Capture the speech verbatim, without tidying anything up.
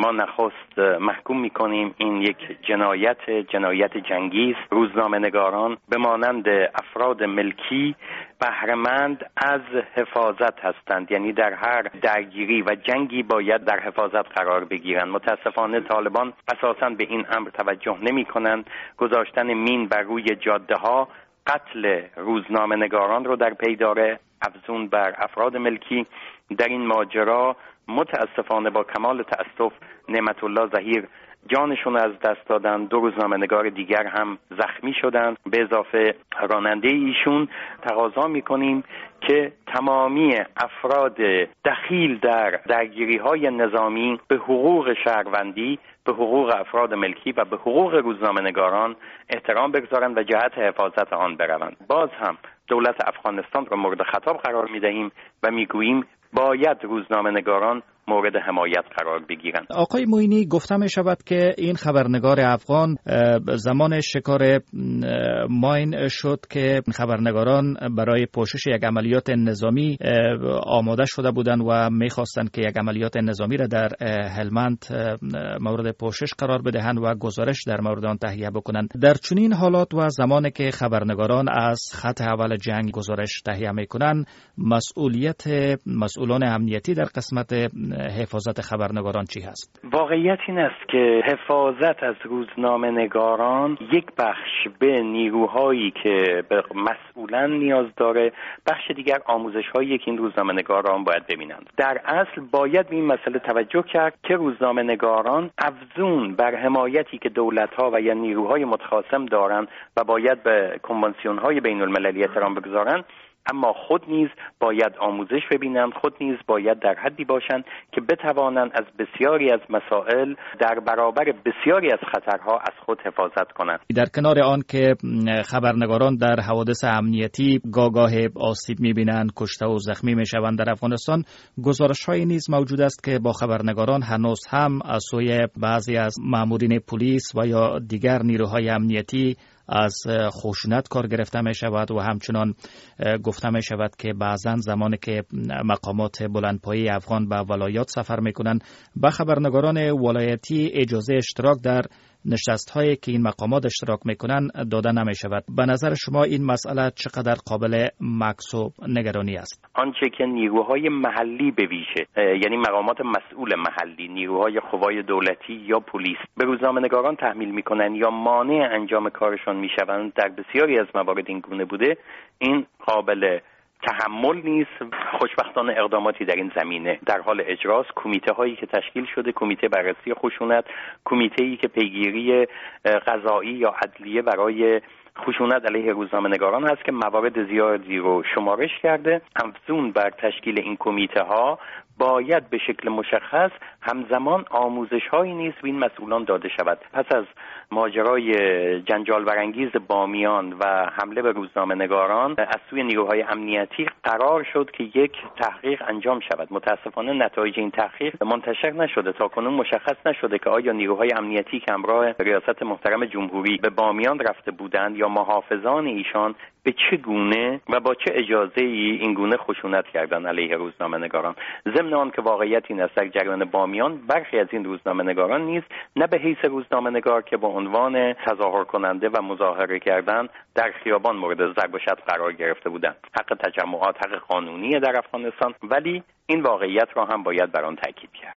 ما نخست محکوم میکنیم این یک جنایت جنایت جنگی است. روزنامه‌نگاران به مانند افراد ملکی بهره‌مند از حفاظت هستند، یعنی در هر درگیری و جنگی باید در حفاظت قرار بگیرند. متاسفانه طالبان اساساً به این امر توجه نمی‌کنند. گذاشتن مین بر روی جاده‌ها قتل روزنامه‌نگاران رو در پی داره، افزون بر افراد ملکی. در این ماجرا متاسفانه با کمال تأسف نعمت الله ظهیر جانشون از دست دادن، دو روزنامه‌نگار دیگر هم زخمی شدند به اضافه راننده ایشون. تقاضا می‌کنیم که تمامی افراد دخیل در درگیری‌های نظامی به حقوق شهروندی، به حقوق افراد ملکی و به حقوق روزنامه‌نگاران احترام بگذارند و جهت حفاظت آن بروند. باز هم دولت افغانستان را مورد خطاب قرار می‌دهیم و می‌گوییم باید روزنامه‌نگاران مورد حمایت قرار بگیرند. آقای معینی، گفته می شود که این خبرنگار افغان زمان شکار ماین شد که خبرنگاران برای پوشش یک عملیات نظامی آماده شده بودند و می خواستند که یک عملیات نظامی را در هلمند مورد پوشش قرار بدهند و گزارش در مورد آن تهیه بکنند. در چنین حالات و زمانی که خبرنگاران از خط اول جنگ گزارش تهیه می کنند، مسئولیت مسئولان امنیتی در قسمت حفاظت خبرنگاران چی هست؟ واقعیت این است که حفاظت از روزنامه‌نگاران یک بخش به نیروهایی که به مسئولان نیاز داره، بخش دیگر آموزش‌هایی که این روزنامه‌نگاران باید ببینند. در اصل باید به این مسئله توجه کرد که روزنامه‌نگاران افزون بر حمایتی که دولت‌ها و یا نیروهای متخاصم دارند و باید به کنوانسیون‌های بین‌المللی احترام بگذارند، اما خود نیز باید آموزش ببینند، خود نیز باید در حدی باشند که بتوانند از بسیاری از مسائل در برابر بسیاری از خطرها از خود حفاظت کنند. در کنار آن که خبرنگاران در حوادث امنیتی گاگاه آسیب می‌بینند، کشته و زخمی می‌شوند، در افغانستان گزارش‌هایی نیز موجود است که با خبرنگاران هنوز هم از سوی بعضی از مامورین پلیس و یا دیگر نیروهای امنیتی از خشونت کار گرفته می شود و همچنان گفته می شود که بعضا زمانی که مقامات بلندپایه افغان به ولایات سفر می کنند به خبرنگاران ولایتی اجازه اشتراک در نشست هایی که این مقامات اشتراک می کنند داده نمی شود. به نظر شما این مسئله چقدر قابل مکث و نگرانی است؟ آنچه که نیروهای محلی به ویژه، یعنی مقامات مسئول محلی، نیروهای قوای دولتی یا پلیس به روزنامه‌نگاران تحمیل می کنند یا مانع انجام کارشان می شوند، در بسیاری از موارد این گونه بوده. این قابل تحمل نیست. خوشبختانه اقداماتی در این زمینه در حال اجراست. کمیته هایی که تشکیل شده، کمیته بررسی خشونت، کمیته‌ای که پیگیری قضایی یا عدلیه برای خشونت علیه روزنامه‌نگاران هست که موارد زیادی رو شمارش کرده. افزون بر تشکیل این کمیته ها باید به شکل مشخص همزمان آموزش هایی نیز به این مسئولان داده شود. پس از ماجرای جنجال برانگیز بامیان و حمله به روزنامه‌نگاران از سوی نیروهای امنیتی قرار شد که یک تحقیق انجام شود. متاسفانه نتایج این تحقیق منتشر نشده. تاکنون مشخص نشده که آیا نیروهای امنیتی که همراه ریاست محترم جمهوری به بامیان رفته بودند یا محافظان ایشان به چه گونه و با چه اجازه ای این گونه خشونت کردن علیه روزنامه‌نگاران. ضمن آن که واقعیت این است در جریان بامیان برخی از این روزنامه‌نگاران نیز نه به حیث روزنامه‌نگار که با عنوان تظاهر کننده و مظاهره کردن در خیابان مورد ضرب و شتم قرار گرفته بودند. حق تجمعات حق قانونی در افغانستان، ولی این واقعیت را هم باید بر آن تاکید کرد.